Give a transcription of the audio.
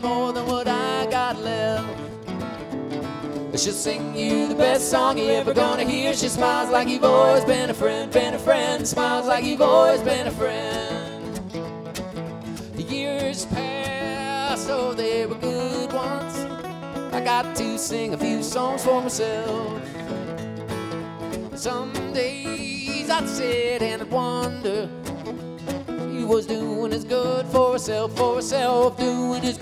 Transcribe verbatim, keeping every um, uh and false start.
more than what I got left. She'll sing you the best song you're ever gonna hear. She smiles like you've always been a friend, been a friend. Smiles like you've always been a friend. The years passed, oh, they were good ones. I got to sing a few songs for myself. Some days I'd sit and I'd wonder, he was doing his good for herself, for herself, doing his